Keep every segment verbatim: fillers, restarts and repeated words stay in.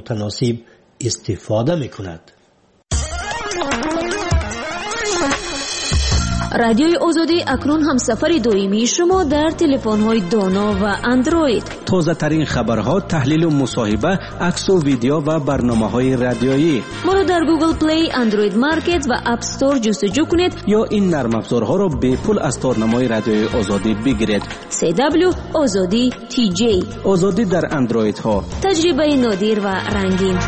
متناسب استفاده میکند. رادیوی آزادی اکنون هم سفر دائمی شما در تلفن‌های دانا و اندروید. تازه ترین خبرها، تحلیل و مصاحبه، عکس و ویدیو و برنامه‌های رادیویی. ما را در گوگل پلی، اندروید مارکت و اپ استور جستجو کنید یا این نرم افزارها را به پول از تارنمای رادیوی آزادی بگیرید. سی دبلیو آزادی تی جی. آزادی در اندروید ها. تجربه نادر و رنگین.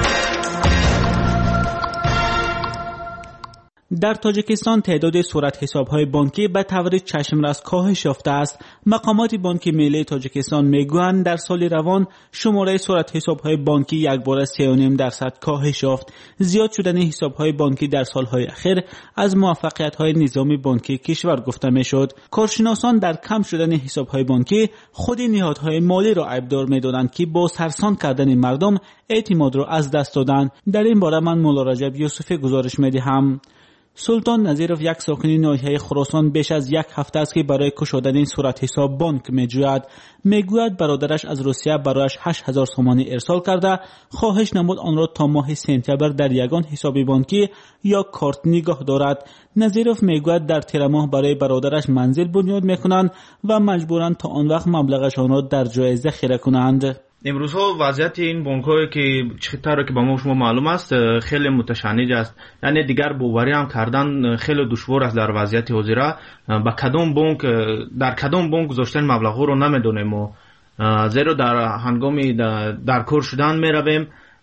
در تاجیکستان تعداد صورت حساب‌های بانکی به طور چشم‌رس کاهش یافته است. مقامات بانک ملی تاجیکستان میگویند در سال روان شماره صورت حساب‌های بانکی یکباره سه و نیم درصد کاهش یافت. زیاد شدن حساب‌های بانکی در سال‌های اخیر از موفقیت‌های نظام بانکی کشور گفته می‌شد. کارشناسان در کم شدن حساب‌های بانکی خود نهادهای مالی را عیبدار می‌دانند که با سرسان کردن مردم اعتماد را از دست دادند. در این باره من مولا رجب یوسفی گزارش می‌دهم. سلطان نظیرов یک ساکن ناحیه خراسان بیش از یک هفته است که برای گشودن این صورت حساب بانک میجوید. میگوید برادرش از روسیه برایش هشت هزار سومانی ارسال کرده، خواهش نمود آن را تا ماه سپتامبر در یگان حساب بانکی یا کارت نگاه دارد. نظیرов میگوید در تیر ماه برای برادرش منزل بنیاد میکنند و مجبورند تا آن وقت مبلغشان را در جای ذخیره کنند. امروزها وضعیت این بانک‌هایی که چقدر که با ما شما معلوم است خیلی متشنج است، یعنی دیگر باوری هم کردن خیلی دشوار است. در وضعیت حاضر با کدام بانک در کدام بانک گذاشتن مبلغ رو نمیدونیم و زیرا در هنگامی در کار شدن میرویم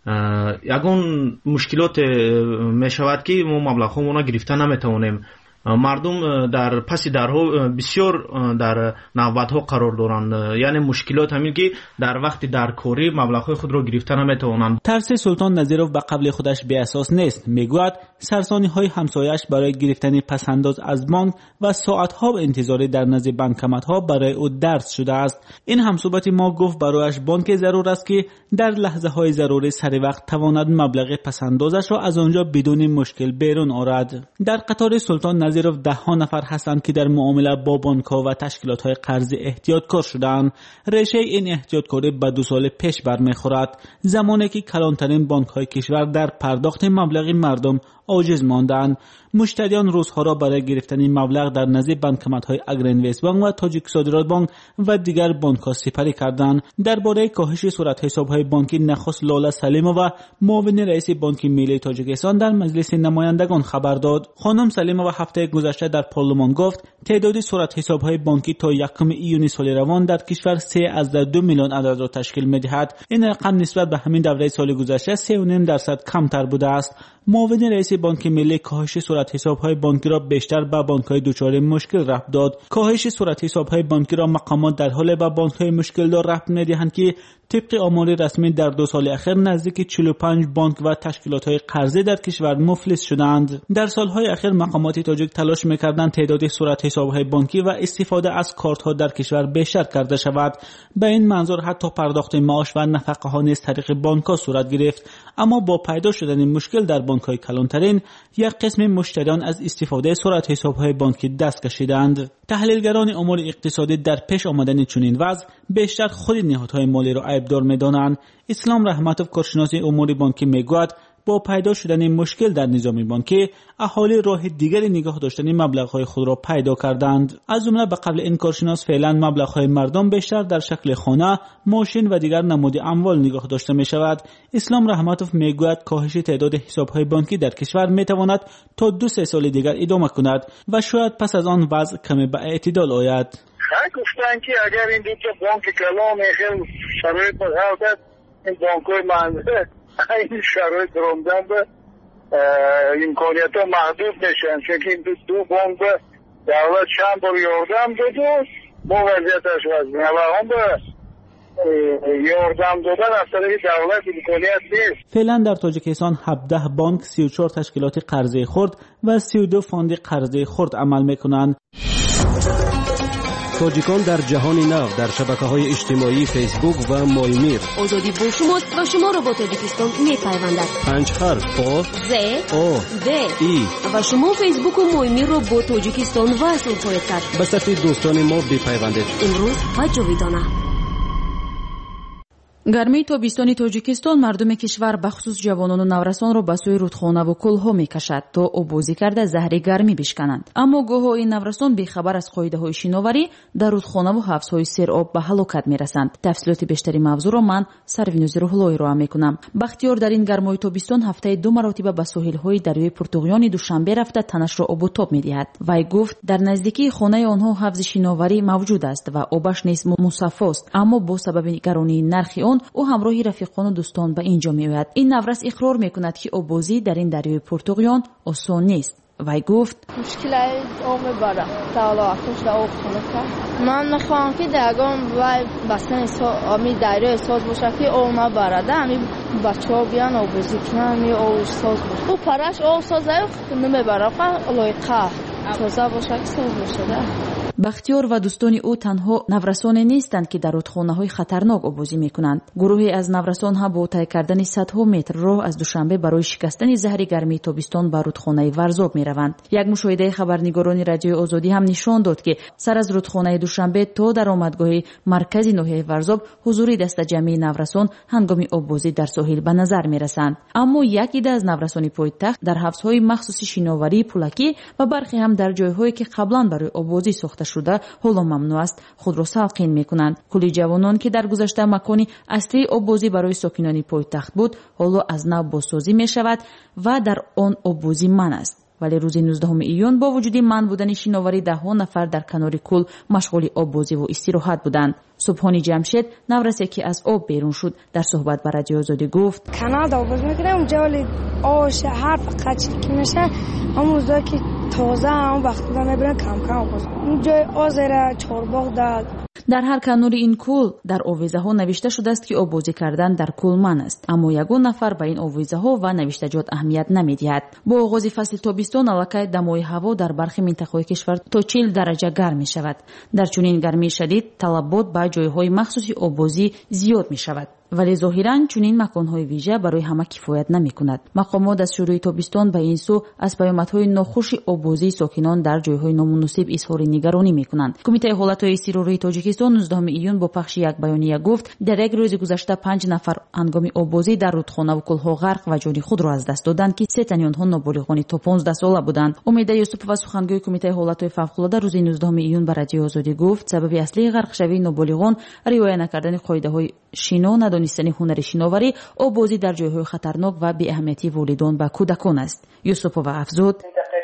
یگان مشکلات میشود که ما مبلغ رو گرفته نمیتونیم. مردم در پس درها بسیار در نوبت‌ها قرار دارند، یعنی مشکلات همین که در وقت درکاری مبلغ‌های خود را گرفته نمیتوانند. ترس سلطان نظیرов به قبل خودش بی اساس نیست. میگوید سرسانی‌های همسایه‌اش برای گرفتن پسنداز از بانک و ساعت‌ها انتظاری در نزد بانکمت‌ها برای او درس شده است. این همصحبت ما گفت برایش بانک ضرور است که در لحظه‌های ضروری سر وقت تواند مبلغ پسندازش را از آنجا بدون مشکل بیرون آورد. در قطار سلطان نظیرов ده ها نفر هستند که در معامله با بانک‌ها و تشکیلات‌های قرضی احتیاطکار شدند. ریشه این احتیاطکاری به دو سال پیش برمیخورد، زمانی که کلانترین بانک‌های کشور در پرداخت مبلغ مردم عاجز ماندند. مشتریان روزها را برای گرفتن مبلغ در نزد بانکمت‌های اگرینویست بانک و تاجیک صادرات بانک و دیگر بانک‌ها سپری کردند. درباره کاهش صورت حساب‌های بانکی نخست لاله سلیمова معاون رئیس بانک ملی تاجیکستان در مجلس نمایندگان خبر داد. خانم سلیمova هفته گذشته در پارلمان گفت تعداد صورت حساب‌های بانکی تا یکم ایون سال روان در کشور سه از دو میلیون عدد را تشکیل می‌دهد. این رقم نسبت به همین دوره سال گذشته سه و نیم درصد کمتر بوده است. معاون رئیس بانک ملی کاهش صورت حساب‌های بانکی را بیشتر به بانک‌های دچار مشکل ربط داد. کاهش صورت حساب‌های بانکی را مقامات در حال به بانک‌های مشکل دار ربط می‌دهند که طبق آمار رسمی در دو سال اخیر نزدیک چهل و پنج بانک و تشکیلات‌های قرضه در کشور مفلس شدند. در سال‌های اخیر مقامات تاجیک تلاش می‌کردند تعداد صورت حساب‌های بانکی و استفاده از کارت‌ها در کشور بیشتر کرده شود. به این منظور حتی پرداخت معاش و نفقه‌ها نیز طریق بانک‌ها صورت گرفت. اما با پیدا شدن مشکل در بانک‌های کلانترین یک قسم مشتریان از استفاده صورت حساب‌های بانکی دست کشیدند. تحلیلگران امور اقتصادی در پیش آمدن چنین وضع بیشتر خود نهادهای مالی را عیبدار می‌دانند. اسلام رحمتوف کارشناس امور بانکی میگوید با پیدا شدن مشکل در نظام بانکی اهالی راه دیگری نگاه داشتن مبلغ‌های خود را پیدا کردند. از جمله به قبل این کارشناس فعلا مبلغ‌های مردم بیشتر در شکل خانه، ماشین و دیگر نماد اموال نگاه داشته می‌شود. اسلام رحمتوف میگوید کاهش تعداد حساب‌های بانکی در کشور می‌تواند تا دو سه سال دیگر ادامه کند و شاید پس از آن وضع کمی به اعتدال آید. گفتن که اگر این دو تا بانک کلان خیلی شرایط متفاوت این بانک‌های منطقه این شرایط روندن به امکانیت ها محدود نشن، چون که این دو, دو بانک به دولت چند بار یاردم داد و ما وضعیتش وزنه و هم به یاردم دادن از طریق دولت امکانیت نیست. فعلا در تاجیکستان هفده بانک، سی و چهار تشکیلات قرضه خرد و سی و دو فاند قرضه خرد عمل میکنند. تاجیکان در جهان نو در شبکه‌های اجتماعی فیسبوک و مایمیر. آزادی با شماست و شما را با تاجیکستان می‌پیوندد. پنج حرف آ ز آ د ای و شما فیسبوک و مایمیر را با تاجیکستان وصل خواهید کرد. به صفحه دوستان ما بپیوندید. امروز و جاویدانه. гармии тобистони тоҷикистон мардуми кишвар бахусус ҷавонону наврасонро ба сӯи рудхонаву кӯлҳо мекашад то обозӣ карда заҳри гармӣ бишкананд. аммо гоҳо ин наврасон бехабар аз қоидаҳои шиноварӣ дар рудхонаву ҳавзҳои сероб ба ҳалокат мерасанд. тафсилоти бештари мавзӯъро ман Сарвинузи Рӯҳлоӣ роа мекунам. бахтиёр дар ин гармои тобистон ҳафтаи ду маротиба ба соҳилҳои дарёи Пуртуғёни Душанбе рафта танашро обутоб медиҳад. вай гуфт дар наздикии хонаи онҳо ҳавзи шиноварӣ мавҷуд аст ва обаш низ мусаффост, аммо бо сабаби гаронии нархи он ӯ ҳамроҳи рафиқону дӯстон ба ин ҷо меояд. ин наврас иқрор мекунад ки обозӣ дар ин дарёи Пуртуғён осон нест. вай гуфт ман мехоҳам ки дагон вай бастани ами дарёи соз боша ки об набарада ами бачаҳо биан обозӣ кунанд ами обш соз боша ӯ параш об соза намебара лойқа тоза боша ки соз бошада. бахтиёр ва дӯстони ӯ танҳо наврасоне нестанд ки дар рудхонаҳои хатарнок обозӣ мекунанд. гурӯҳе аз наврасон ҳам бо тай кардани садҳо метр роҳ аз Душанбе барои шикастани заҳри гармии тобистон ба рудхонаи Варзоб мераванд. як мушоҳидаи хабарнигорони радиои Озодӣ ҳам нишон дод ки сар аз рудхонаи Душанбе то даромадгоҳи маркази ноҳияи Варзоб ҳузури дастаҷамъии наврасон ҳангоми обозӣ дар соҳил ба назар мерасанд. аммо як ида аз наврасони пойтахт дар ҳавзҳои махсуси шиноварии пулакӣ ва бархе ҳам дар ҷойҳое ки қаблан барои обозӣ сохта шуда ҳоло мамнӯъ аст худро салқин мекунанд. кули ҷавонон ки дар гузашта макони аслии обозӣ барои сокинони пойтахт буд ҳоло аз нав бозсозӣ мешавад ва дар он обозӣ ман аст. вале рӯзи нуздаҳуми июн бо вуҷуди манъ будани шиноварӣ даҳҳо нафар дар канори кӯл машғули обозиву истироҳат буданд. субҳони ҷамшед наврасе ки аз об берун шуд дар суҳбат ба радиои Озодӣ гуфт каналда обоз мекунем унҷа вале ош ҳар қачи ки меша ҳамун рӯза ки тоза ҳамун вақтада мебирем камкам обоз унҷои озера чорбоғ дад. дар ҳар канори ин кӯл дар овезаҳо навишта шудааст ки обозӣ кардан дар кӯл ман аст, аммо ягон нафар ба ин овезаҳо ва навиштаҷот аҳамият намедиҳад. бо оғози фасли тобистон аллакай дамои ҳаво дар бархи минтақаҳои кишвар то чил дараҷа гарм мешавад. дар чунин гармии шадид талабот ба ҷойҳои махсуси обозӣ зиёд мешавад. вале зоҳиран чунин маконҳои вижа барои ҳама кифоят намекунад. мақомот аз шурӯи тобистон ба ин сӯ аз паёмадҳои нохуши обозии сокинон дар ҷойҳои номуносиб изҳори нигаронӣ мекунанд. кумитаи ҳолатҳои изтирории тоҷикистон нуздаҳуми июн бо пахши як баёния гуфт дар як рӯзи гузашта панҷ нафар ҳангоми обозӣ дар рудхонаву кӯлҳо ғарқ ва ҷони худро аз даст доданд ки се тани онҳо ноболиғони то понздаҳ сола буданд. умеда юсупова сухангӯи кумитаи ҳолатҳои фавқулода рӯзи нуздаҳуми июн ба радиои Озодӣ гуфт сабаби аслии ғарқшавии ноболиғон риоя накардани қоидаҳои шино надонистани ҳунари шиноварӣ обозӣ дар ҷойҳои хатарнок ва беаҳамиятии волидон ба кӯдакон аст. юсупова афзуд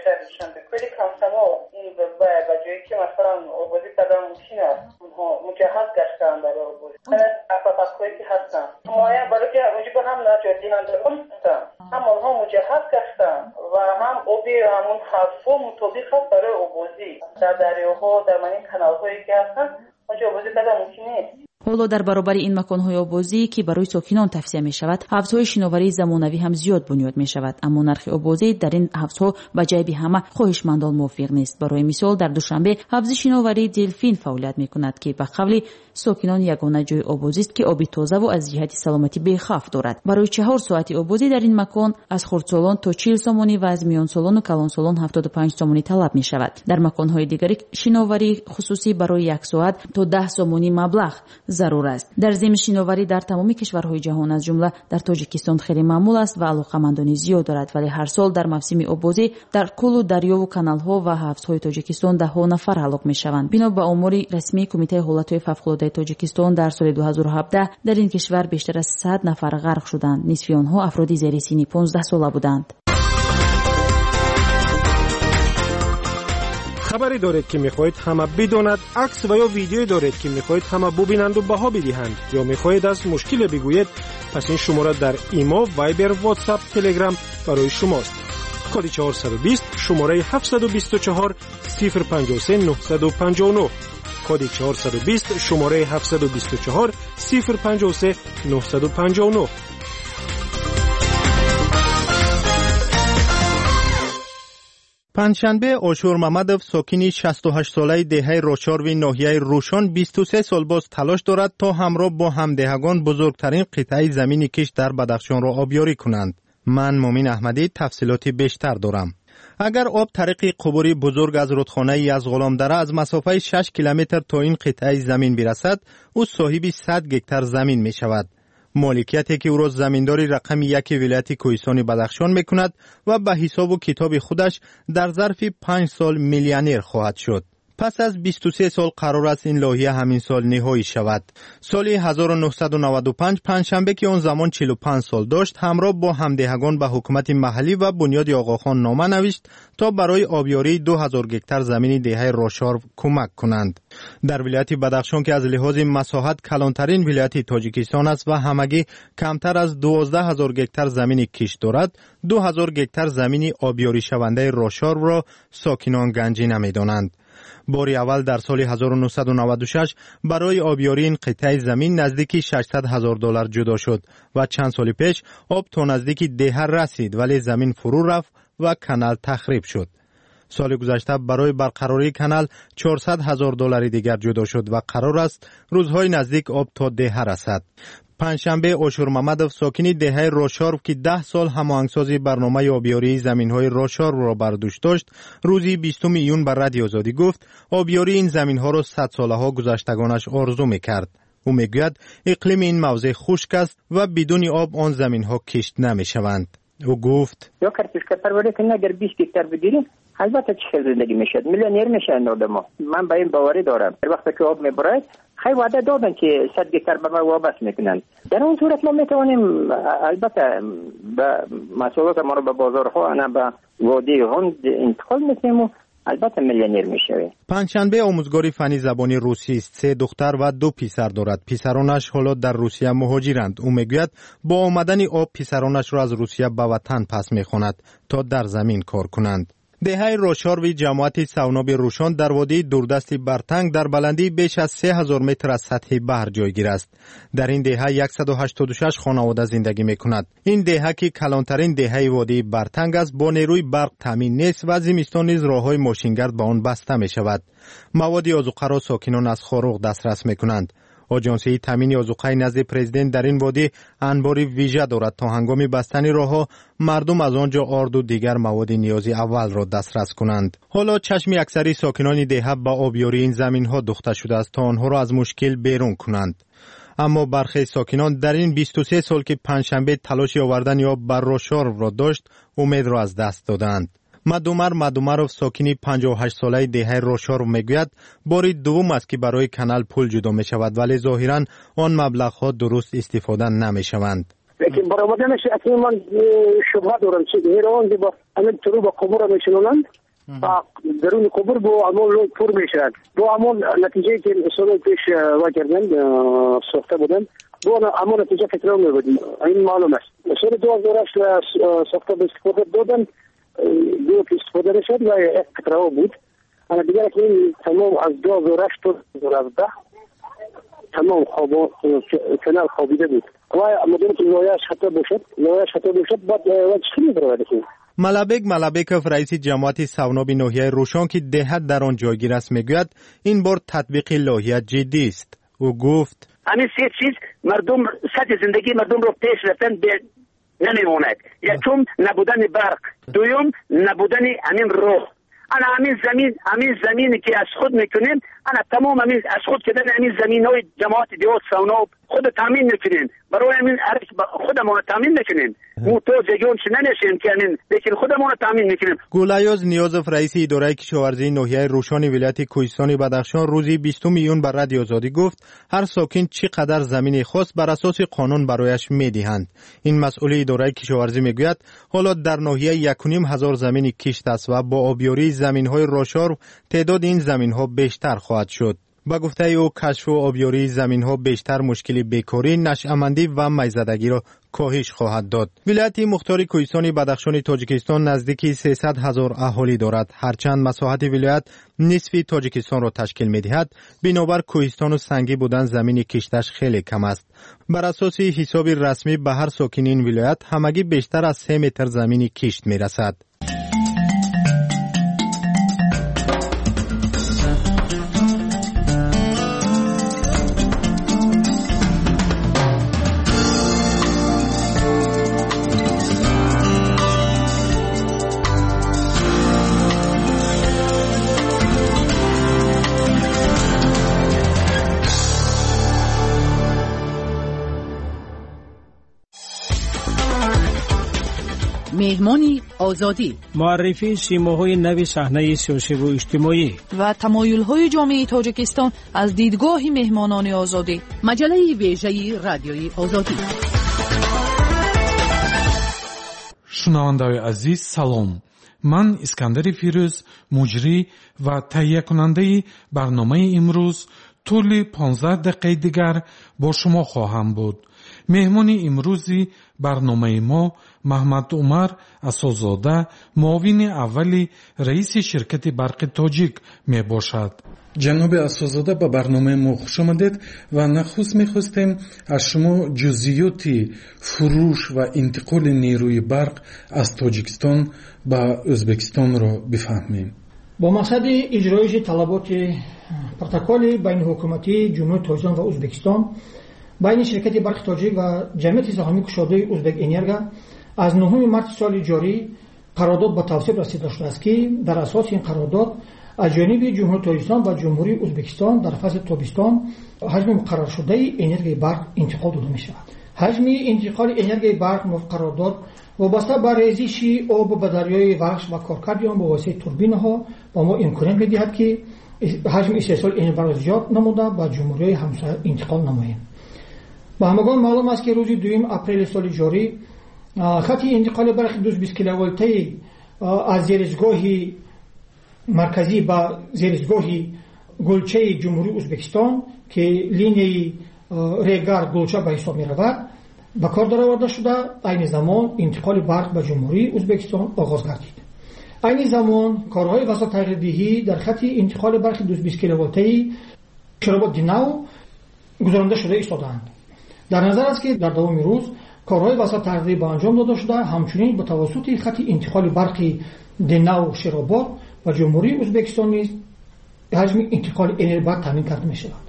مجهز گشتن برای عبور افرادی که هستن مایه برای که اونجا به هم نجاتی هستن هم اونها مجهز گشتن و هم اوبی همون حرفو مطابق هست برای عبوزی در دریاها در منین کانالهایی که هستن اونجا عبوزی کردن ممکن نیست. ҳоло дар баробари ин маконҳои обозӣ ки барои сокинон тавсия мешавад ҳавзҳои шиноварии замонавӣ ҳам зиёд бунёд мешавад, аммо нархи обозӣ дар ин ҳавзҳо ба ҷайби ҳама хоҳишмандон мувофиқ нест. барои мисол дар Душанбе ҳавзи шиноварии Делфин фаъолият мекунад ки ба қавли сокинон ягона ҷои обозист ки оби тозаву аз ҷиҳати саломатӣ бехавф дорад. барои чаҳор соати обозӣ дар ин макон аз хурдсолон то чил сомонӣ ва аз миёнсолону калонсолон ҳафтоду панҷ сомонӣ талаб мешавад. дар маконҳои дигари шиноварии хусусӣ барои як соат то даҳ сомонӣ маблағ зарур аст. дар зимн шиноварӣ дар тамоми кишварҳои ҷаҳон аз ҷумла дар тоҷикистон хеле маъмул аст ва алоқамандони зиёд дорад, вале ҳар сол дар мавсими обозӣ дар кӯлу дарёву каналҳо ва ҳавзҳои тоҷикистон даҳҳо нафар ҳалок мешаванд. бино ба омори расмии кумитаи ҳолатҳои фавқулодаи тоҷикистон дар соли ду ҳазору ҳабдаҳ дар ин кишвар бештар аз сад нафар ғарқ шуданд. нисфи онҳо афроди зери синни понздаҳ сола буданд. خبری دارید که میخواهید همه بداند، عکس و یا ویدیویی دارید که میخواهید همه ببینند و بها بدهند، یا میخواهید از مشکل بگویید، پس این شماره در ایما، وایبر، واتساپ، تلگرام برای شماست. کد چهارصد و بیست شماره هفتصد و بیست و چهار صفر پنجاه و سه نهصد و پنجاه و نه کد چهارصد و بیست شماره هفتصد و بیست و چهار صفر پنجاه و سه نهصد و پنجاه و نه. پنجشنبه آشور ممدوف ساکن شصت و هشت ساله دهه راچاروی ناحیه روشن بیست و سه سال باز تلاش دارد تا همراه با همدهگان بزرگترین قطعه زمین کش در بدخشان را آبیاری کنند. من مومن احمدی تفصیلاتی بیشتر دارم. اگر آب طریق قبوری بزرگ از رودخانه یزغلام دره از مسافه شش کیلومتر تا این قطعه زمین برسد، او صاحب صد گکتار زمین می شود. مالکیتی که او را زمینداری رقم یک ولایت کوهستان بدخشان میکند و به حساب و کتاب خودش در ظرف پنج سال میلیونر خواهد شد. پس از بیست و سه سال قرار است این لایحه همین سال نهایی شود. سال هزار و نهصد و نود و پنج پنجشنبه که آن زمان چهل و پنج سال داشت، همراه با همدهگان به حکومت محلی و بنیاد آقاخان نامه نوشت تا برای آبیاری دو هزار گکتار زمین دهه راشارو کمک کنند. در ولایت بدخشان که از لحاظ مساحت کلانترین ولایت تاجیکستان است و همگی کمتر از دوازده هزار گکتار زمین کشت دارد، دو هزار گکتار زمین آبیاری شونده راشارو را ساکنان گنجی نمی‌دانند. باری اول در سال هزار و نهصد و نود و شش برای آبیاری این قطعه زمین نزدیک ششصد هزار دلار جدا شد و چند سال پیش آب تا نزدیک دهر رسید ولی زمین فرو رفت و کانال تخریب شد. سال گذشته برای برقراری کانال چهارصد هزار دلار دیگر جدا شد و قرار است روزهای نزدیک آب تا دهر رسد. پنجشنبه آشور محمدوف ساکنی دهه راشارو که ده سال هماهنگسازی برنامه آبیاری زمین‌های راشارو را بر دوش داشت، روزی بیستم ایون بر رادیو آزادی گفت آبیاری این زمین‌ها را صد ساله‌ها گذشتگانش آرزو می‌کرد. او میگوید اقلیم این موضع خشک است و بدون آب آن زمین‌ها کشت نمی‌شوند. او گفت یا کارتشکا پروری کنه اگر بیست گکتار بگیریم البته چه زندگی میشد، میلیونر میشن آدم‌ها. من به این باوری دارم. هر وقت که آب میبره خیلی وعده دادن که صد گکتار به ما وابسته میکنن. در اون صورت ما میتوانیم البته به محصولات ما رو به بازارها نه به وادی هند انتقال میکنیم و البته میلیونر میشویم. پنجشنبه آموزگار فنی زبانی روسی است. سه دختر و دو پسر دارد. پسرانش حالا در روسیه مهاجرند. او میگوید با آمدن آب پسرانش را از روسیه به وطن پس میخواند تا در زمین کار کنند. دهه راشاروی جماعت سوناب روشان در وادی دوردست برتنگ در بلندی بیش از سه هزار متر از سطح بحر جایگیر است. در این دهه صد و هشتاد و شش خانواده زندگی میکند. این دهه که کلانترین دهه وادی برتنگ است با نیروی برق تامین نیست و زمستان نیز راههای ماشینگرد به آن بسته می شود. مواد آذوقه را ساکنان از خاروق دسترس میکنند. آژانسی تامین آذوقه نزد پرزیدنت در این وادی انباری ویژه دارد تا هنگام بستن راهها مردم از آنجا آرد و دیگر مواد نیازی اول را دسترس کنند. حالا چشم اکثری ساکنان دهه به آبیاری این زمین‌ها دوخته شده است تا آنها را از مشکل بیرون کنند. اما برخی ساکنان در این بیست و سه سال که پنجشنبه تلاش آوردن آب بر راشارو را داشت امید را از دست دادند. مدومر مدومروف ساکنی پنجاه و هشت ساله دهه راشارو میگوید باری دوم است که برای کانال پول جدا می شود ولی ظاهرا آن مبلغ ها درست استفاده نمی شوند. لیکن برآمدنش اصلا من شبهه دارم چه ایران با همین طور با قبور میشنونند و درون قبور با عمل پر میشند با عمل نتیجه که سال پیش واجردن ساخته بودن با عمل نتیجه تکرار میبودیم. این معلوم است سال دو هزار و هشت ساخته به استفاده دادن دو که استفاده نشد و یک قطره بود. اما دیگر که این تمام از دو هزار و هشت تا دو هزار و هفده تمام خواب کانال خوابیده بود و مدام که لایه‌اش خطا باشد لایه‌اش خطا باشد بعد چی می‌برد کنیم. ملابک ملابکوف رئیس جماعت سوناب ناحیه روشان که دهت در آن جایگیر است میگوید این بار تطبیق لایحه جدی است. او گفت همین سه چیز مردم سطح زندگی مردم رو پیش رفتن به نمیموند. یکم نبودن برق، دوم نبودن همین راه. انا همین زمین همین زمینی که از خود میکنیم انا تمام همین از خود کردن همین زمین‌های جماعت دیوت سوناب خود تامین میکنیم برای همین خودمون تامین میکنیم موتور جگون ننشیم که همین لیکن خودمون تامین میکنیم. گولیاز نیازف رئیس اداره کشاورزی ناحیه روشان ولایت کوهستان بدخشان روزی بیستم ایون بر رادیو آزادی گفت هر ساکن چقدر زمین خاص بر اساس قانون برایش میدهند. این مسئول اداره کشاورزی میگوید حالا در ناحیه یک و نیم هزار زمین کشت است و با آبیاری زمین‌های راشارو تعداد این زمین‌ها بیشتر خواهد شد. با گفته او کشف و آبیاری زمین‌ها بیشتر مشکل بیکاری، نشأمندی و میزدگی را کاهش خواهد داد. ولایت مختار کوهستان بدخشان تاجیکستان نزدیک سیصد هزار اهالی دارد. هرچند مساحت ولایت نصف تاجیکستان را تشکیل می‌دهد، بنابر کوهستان و سنگی بودن زمین کشتش خیلی کم است. بر اساس حساب رسمی به هر ساکن این ولایت همگی بیشتر از سه متر زمین کشت می‌رسد. مهمانی آزادی، معرفی سیماهای نو صحنه سیاسی و اجتماعی و تمایل‌های جامعه تاجیکستان از دیدگاه مهمانان آزادی. مجله ویژه رادیوی آزادی. шунавандаҳои азиз салом. ман искандари фирӯз муҷрӣ ва таҳия кунандаи барномаи имрӯз тӯли понздаҳ дақиқаи дигар бо шумо хоҳам буд. меҳмони имрӯзи барномаи мо маҳмад умар асозода, муовини аввали раиси ширкати барқи тоҷик мебошад. ҷаноби асозода ба барномаи мо хушомадед ва нахуст мехостем аз шумо ҷузъиёти фурӯш ва интиқоли нерӯи барқ аз тоҷикистон ба ӯзбекистонро бифаҳмем. бо мақсади иҷроиши талаботи протоколи байниҳукуматии ҷумҳурии тоҷикистон ва ӯзбекистон байни ширкати барқи тоҷик ва ҷамъияти саҳомии кушодаи ӯзбекэнерго аз нӯҳуми марти соли ҷорӣ қарордод ба тавсиқ расида шудааст ки дар асоси ин қарордод аз ҷониби ҷумҳурии тоҷикистон ва ҷумҳурии ӯзбекистон дар фасли тобистон ҳаҷми муқарраршудаи энергияи барқ интиқол дода мешавад. ҳаҷми интиқоли энергияи барқ мувофиқ қарордод вобаста ба резиши об ба дарёи вахш ва коркарди он ба воситаи турбинаҳо ба мо имконият медиҳад ки ҳаҷми истеҳсоли энергияи барқ зиёд намуда ба ҷумҳуриҳои ҳамсоя интиқол намоем. ба ҳамагон маълум аст ки рӯзи дуюм апрели соли ҷорӣ хати интиқоли барқи двести бист киловолтаи аз зеристгоҳи марказӣ ба зеристгоҳи гулчаи ҷумҳурии ӯзбекистон ки линияи регар гулча ба ҳисоб меравад ба кор дароварда шуда айни замон интиқоли барқ ба ҷумҳурии ӯзбекистон оғоз гардид. айни замон корҳои васотағйирдиҳӣ дар хати интиқоли барқи двести бист киловолтаи широбод динав гузаронда шуда истодаанд. дар назар аст ки дар давоми рӯз корҳои васотағйирдиҳӣ ба анҷом дода шуда ҳамчунин ба тавассути хати интиқоли барқи динав широбод ба ҷумҳурии ӯзбекистон низ ҳаҷми интиқоли энергияи барқ таъмин карда мешавад.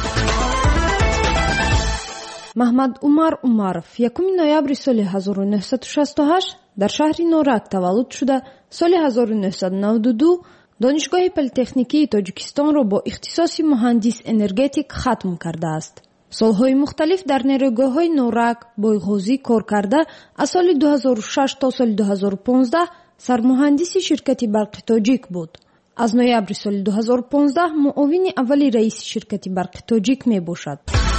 маҳмад умар умаров якуми ноябри соли ҳазору нуҳсаду шасту ҳашт дар шаҳри норак таваллуд шуда, соли ҳазору нуҳсаду навду ду донишгоҳи политехникии тоҷикистонро бо ихтисоси муҳандис энергетик хатм кардааст. солҳои мухталиф дар нерӯгоҳҳои норак, бойғозӣ кор карда, аз соли ду ҳазору шаш то соли ду ҳазору понздаҳ сармуҳандиси ширкати барқи тоҷик буд. аз ноябри соли ду ҳазору понздаҳ муовини аввали раиси ширкати барқи тоҷик мебошад.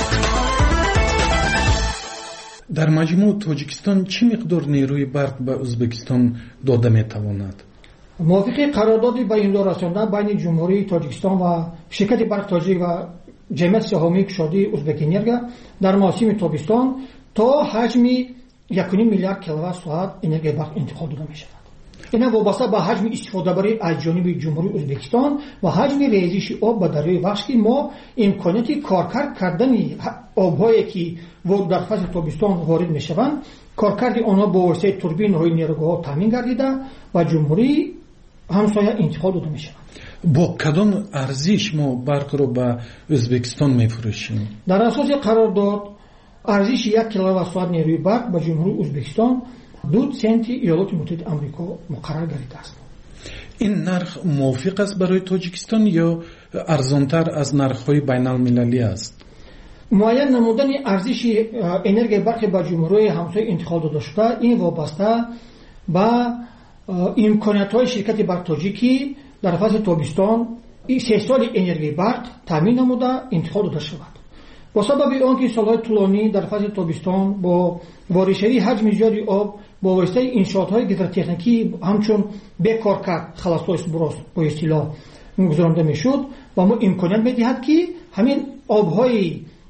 дар маҷмӯъ тоҷикистон чӣ миқдор нерӯи барқ ба ӯзбекистон дода метавонад? мувофиқи қарордоди ба имзо расонда байни ҷумҳурии тоҷикистон ва ширкати барқи тоҷик ва ҷамъияти саҳомии кушодаи ӯзбекэнерго дар мавсими тобистон то ҳаҷми якуним миллиард киловатт соат энергияи барқ интиқол дода мешавад. ина вобаста ба ҳаҷми истифодабарӣ аз ҷониби ҷумҳурии ӯзбекистон ва ҳаҷми резиши об ба дарёи вахш ки мо имконияти коркард кардани обҳое ки дар фасли тобистон ворид мешаванд, коркарди онҳо бо воситаи турбинаҳои нерӯгоҳҳо таъмин гардида ва ҷумҳурии ҳамсоя интиқол дода мешавад. бо кадом арзиш мо барқро ба ӯзбекистон мефурӯшем? дар асоси қарордод арзиши як киловатт соат нерӯи барқ ба ҷумҳурии ӯзбекистон ду сенти иёлоти муттаҳидаи амрико муқаррар гардидааст. ин нарх мувофиқ аст барои тоҷикистон ё арзонтар аз нархҳои байналмилалӣ аст? муайян намудани арзиши энергияи барқи ба ҷумҳурии ҳамсояи интиқол дода шуда ин вобаста ба имкониятҳои ширкати барқи тоҷикӣ дар фасли тобистон истеҳсоли энергияи барқ таъмин намуда интиқол дода шавад. бо сабаби он ки солҳои тӯлонӣ дар фасли тобистон бо воришавии ҳаҷми зиёди об бо воситаи иншоотҳои гидротехникӣ ҳамчун бекоркард халастой сброс бо истилоҳ гузаронда мешуд ва мо имконият медиҳад ки ҳамин обҳои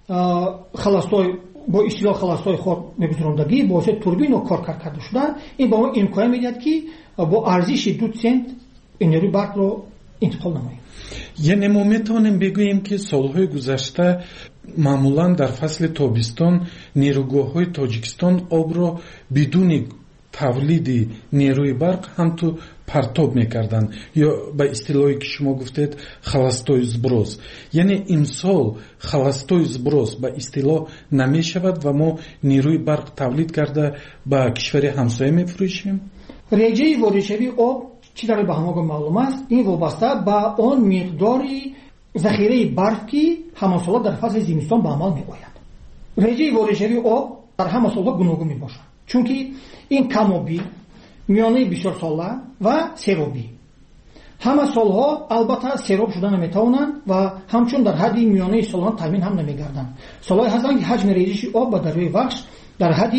халастой бо истилоҳ халастой хор мегузарондагӣ бо воситаи турбино коркард карда шуда, ин ба мо имконият медиҳад ки бо арзиши ду сент энергияи барқро интиқол намоем. яъне мо метавонем бигӯем ки солҳои гузашта маъмулан дар фасли тобистон нерӯгоҳҳои тоҷикистон обро бидуни тавлиди нерӯи барқ ҳамту партоб мекарданд ё ба истилоҳе ки шумо гуфтед халастои сброс. яъне имсол халастои сброс ба истилоҳ намешавад ва мо нерӯи барқ тавлид карда ба кишвари ҳамсоя мефурӯшем. реҷаи воридшавии об чӣ дар ба ҳамагон маълум аст, ин вобаста ба он миқдори захираи барф ки ҳамасола дар фасли зимистон ба амал меояд. реҷаи воридшавии об дар ҳама солҳо гуногун мебошад, чунки ин камоби میانه بسیار ساله و سیرابی. همه سالها البته سیراب شده نمیتوانند و همچون در حد میانه سالها تامین هم نمیگردند. سالهای هستند که حجم ریزش آب به دریای وخش در حد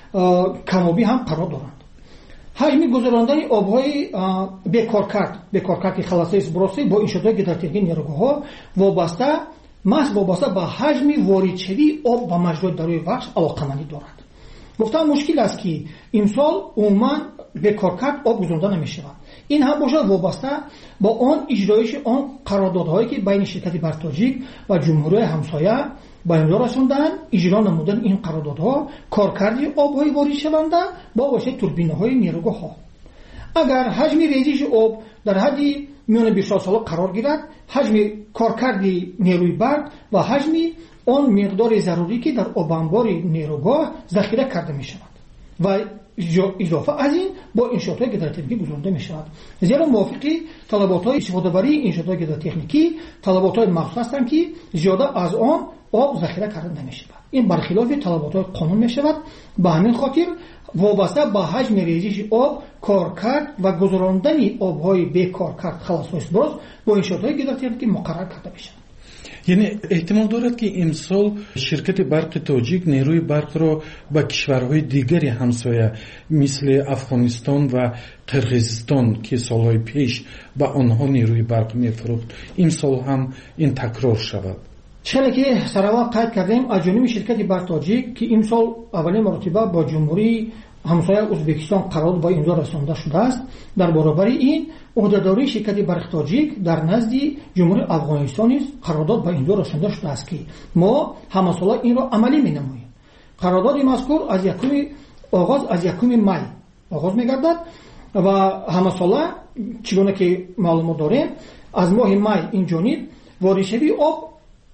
کمابی هم قرار دارند. حجم گذراندن آبهای بکارکرد بکارکرد خلاصه اسبروسی با انشاءات گیدراتیکی نیروگاه‌ها وابسته محض وابسته به حجم واردشوی آب به مجرای دریای وخش علاقه‌مندی دارد. گفتم مشکل است که امسال عموما بکارکرد آب گذرانده نمی‌شود. این هم باشد وابسته با آن اجرایش آن قراردادهایی که بین شرکت برتاجیک و جمهوری همسایه با امضا رساندن اجرا نمودن این قراردادها کارکردی آب‌های وارد شونده با واسطه توربین‌های نیروگاه‌ها. اگر حجم ریزش آب در حد میان بیست سال قرار گیرد، حجم کارکردی نیروی برق و حجم آن مقدار ضروری که در آب انبار نیروگاه ذخیره کرده می شود و اضافه از این با انشاءات گیدراتکنیکی گذرانده می شود. زیرا موافقی طلبات‌های استفاده بری انشاءات گیدراتکنیکی طلبات‌های مخصوص هستند که زیاده از آن آب ذخیره کرده نمی شود. این برخلاف طلبات‌های قانون می شود. به همین خاطر وابسته به حجم ریزش آب کارکرد و گذراندن آب‌های بیکارکرد خلاص اسبروس با انشاءات گیدراتکنیکی مقرر کرده می شود. یعنی احتمال دارد که امسال شرکت برق تاجیک نیروی برق را به کشورهای دیگری همسایه مثل افغانستان و قرقیزستان که سالهای پیش به آنها نیروی برق می‌فروخت امسال هم این تکرار شود. چرا که سراوا قید کردیم از جانب شرکت برق تاجیک که امسال اولین مرتبه با جمهوری همسایه ازبکستان قرارداد با امضا رسانده شده است. در برابر این عهدهداری شرکت برق تاجیک در نزد جمهوری افغانستان نیز قرارداد با امضا رسانده شده است که ما همه ساله این را عملی می‌نماییم. قرارداد مذکور از یکم آغاز از یکم می آغاز می‌گردد و همه ساله چگونه که معلومات داریم از ماه می این جانب واردشوی آب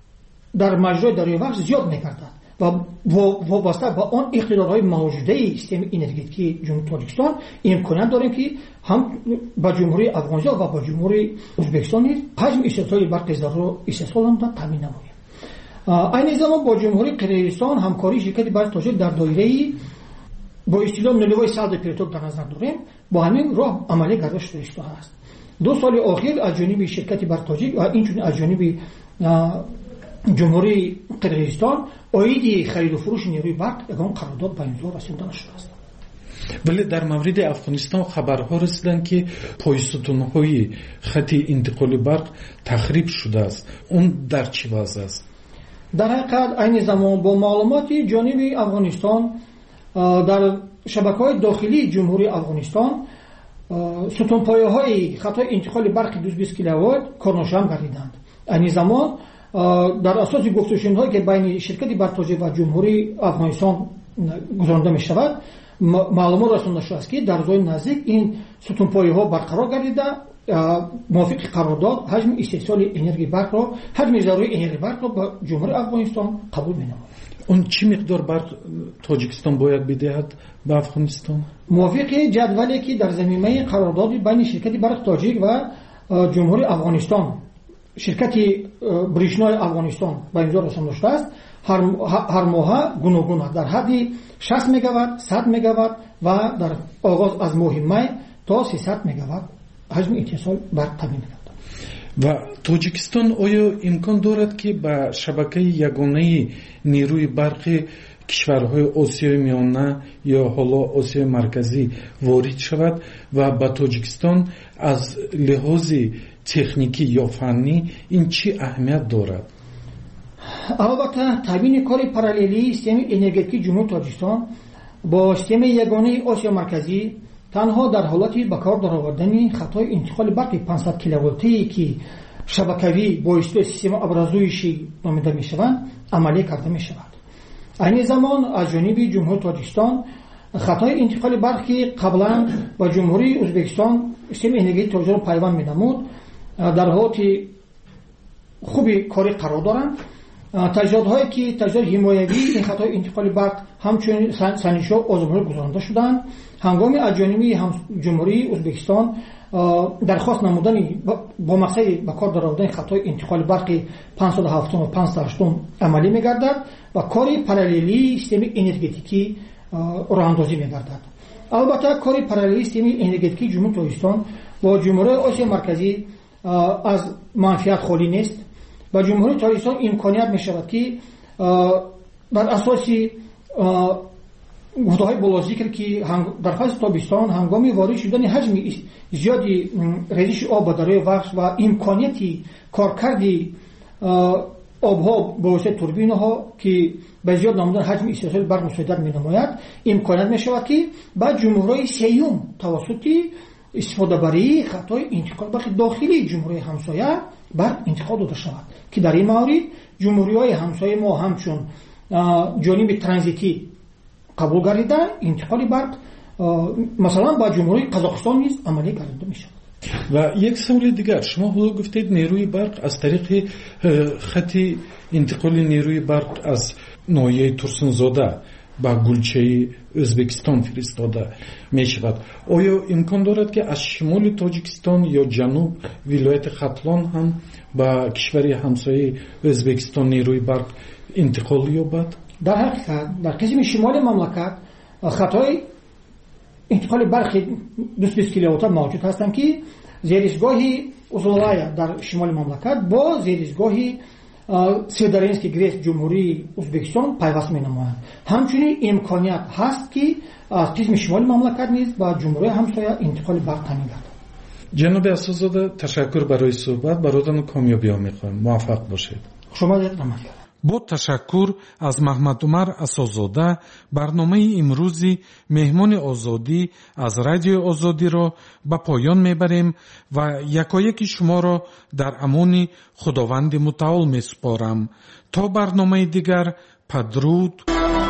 در مجرای دریای وخش زیاد می‌گردد و وابسته با آن اقتدارهای موجوده سیستم انرژتیکی جمهوری تاجیکستان امکانات داریم که هم با جمهوری افغانستان و با جمهوری ازبکستان نیز حجم استهلاک برق ضرورت استحصال هم تامین نماییم. این زمان با جمهوری قرقیزستان همکاری شرکت برق تاجیک در دایره با اصطلاح نلوای سالد پریتوک در نظر داریم. با همین راه عملی گردش شده است. دو سال اخیر از جانب شرکت برق تاجیک و اینچنین از جانب جمهوری قرقیزستان عاید خرید و فروش نیروی برق یگان قرارداد با امضا رسانده شده است. ولی در مورد افغانستان خبرها رسیدند که پایستون‌های خط انتقال برق تخریب شده است. اون در چه وضع است؟ در حقیقت این زمان با معلومات جانب افغانستان در شبکه‌های داخلی جمهوری افغانستان ستونپایه‌های خط انتقال برق دویست و بیست کیلووات کارنشان گردیدند. این زمان در اساس گفتگوهایی که بین شرکت برق تاجیک و جمهوری افغانستان گذرانده می شود معلومات رسانده شده است که در روزهای نزدیک این ستونپایه‌ها برقرار گردیده موافق قرارداد حجم استحصال انرژی برق را حجم ضروری انرژی برق را با جمهوری افغانستان قبول می نماید. اون چی مقدار برق تاجیکستان باید بدهد به افغانستان؟ موافق جدولی که در زمینه قرارداد بین شرکت برق تاجیک و جمهوری افغانستان شرکت بریشنای افغانستان با امضا رسانده شده است هر هر ماه گوناگون در حد شصت مگاوات صد مگاوات و در آغاز از ماه می تا سیصد مگاوات حجم اتصال برق تامین کرد. و تاجیکستان آیا امکان دارد که به شبکه یگانه نیروی برق کشورهای آسیای میانه یا حالا آسیای مرکزی وارد شود و به تاجیکستان از لحاظ تکنیکی یا فنی این چی اهمیت دارد؟ البته تامین کار پاراللی سیستم انرژتیکی جمهوری تاجیکستان با سیستم یگانه آسیا مرکزی تنها در حالتی به کار درآوردن خطای انتقال برق پانصد کیلوواتی که شبکوی با استفاده سیستم ابرازویشی نامیده می شوند عملی کرده می شود. این زمان از جانب جمهوری تاجیکستان خطای انتقال برق که قبلا با جمهوری ازبکستان سیستم انرژی تاجیکستان پیوند می نمود در حالت خوبی کاری قرار دارند. تجهیزات‌هایی که تجهیزات حمایوی این خطای انتقال برق همچنین سنجش‌ها آزمایش گذرانده شدند. هنگام از جانب جمهوری ازبکستان درخواست نمودن با مقصد به کار درآوردن خطای انتقال برق پانصد و هفت و پانصد و هشت عملی می‌گردد و کاری پاراللی سیستم انرژتیکی راه اندازی می‌گردد. البته کاری پارالیست انرژتیکی جمهوری تاجیکستان با جمهوری آسیا مرکزی از منفیت خالی نیست. با جمهوری تاجیکستان امکانیت می شود که بر اساس گفته‌های بالا ذکر که در فصل تابستان هنگام وارد شدن حجم زیادی ریزش آب در وقت و امکانیتی کارکرد آبها با واسطه توربین ها که به زیاد نمودن حجم استحصال برق مساعدت می نماید، امکانیت می شود که بعد جمهوری سیوم توسط استفاده بری خطای انتقال برق داخلی جمهوری همسایه بر انتقال داده شود که در این مورد جمهوری های همسایه ما همچون جانب ترانزیتی قبول گردیده انتقال برق مثلا با جمهوری قزاقستان نیز عملی گردیده می شود. و یک سوال دیگر، شما حالا گفتید نیروی برق از طریق خط انتقال نیروی برق از ناحیه ترسنزاده با گلچه ازبکستان فرستاده می شود. آیا امکان دارد که از شمال تاجیکستان یا جنوب ولایت ختلان هم با کشور همسایه ازبکستان نیروی برق انتقال یابد؟ در حقیقت در قسم شمال مملکت خطای انتقال برق بیست بیست کیلووات موجود هستند که زیرسگاهی اوزولای در شمال مملکت با زیرسگاهی سیدارینسکی گریس جمهوری ازبکستان پیوست می نمایند. همچنین امکانیت هست که از قسم شمال مملکت نیز با جمهوری همسایه انتقال برق تامین گردد. جناب اساسزاده تشکر برای صحبت، براتون کامیابی ها میخوایم. موفق باشید. شما دلتمند. با تشکر از محمد عمر اساسزاده برنامه امروزی مهمان آزادی از رادیو آزادی را به پایان میبریم و یکایک شما را در امان خداوند متعال میسپارم. تا برنامه دیگر پدرود.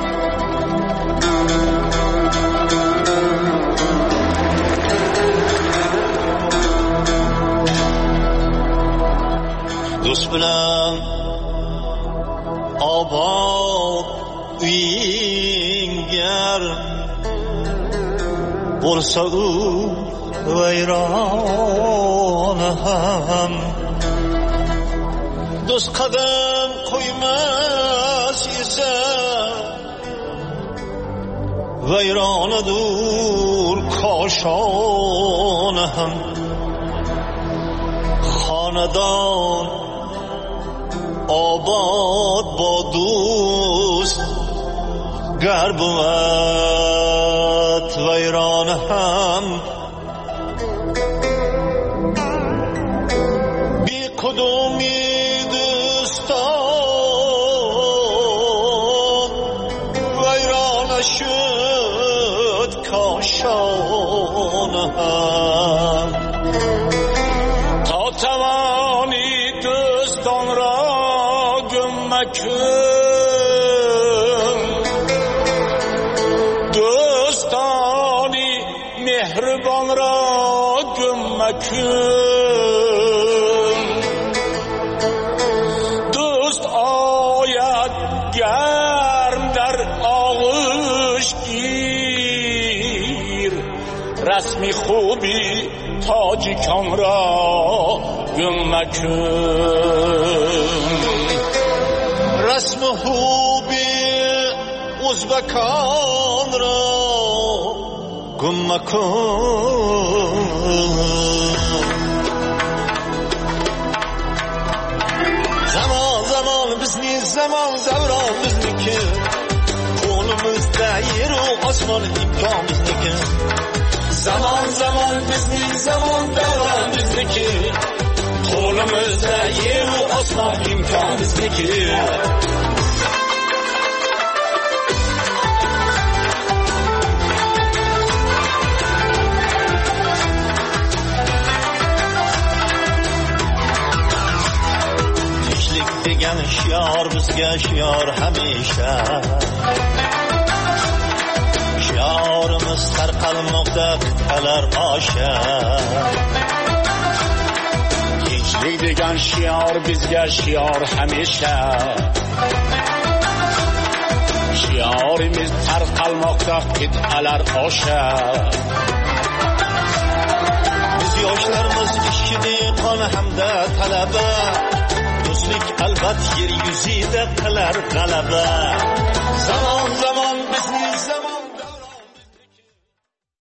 دوست بلم آباد وینگر برسا او ویران هم دوست قدم قویمز ایسه ویران دور کاشان هم خاندان آباد با دوست گر بود ویران هم بی کدومی دوستان ویران شد کاشان هم تا توانی دوستان را دوستانی مهربان را گمکن دوست آید گرم در آغوش گیر رسمی خوبی تاجیکان را گمکن رسم خوبی ازبکان را گم مکن زمان زمان بزنی زمان زوران بزنی که خونمuzda yeru osmon imkon bizniki زمان زمان بزنی زمان دوران bizniki خونمuzda yeru osmon imkon bizniki degan shior bizga shior hamisha shiorimiz tarqalmoqda qit'alar osha tinchlik degan shior bizga shior hamisha shiorimiz tarqalmoqda qit'alar osha biz yoshlarimiz ishchi dehqon hamda talaba do'stlik albat yer yuzida qilar g'alaba zamon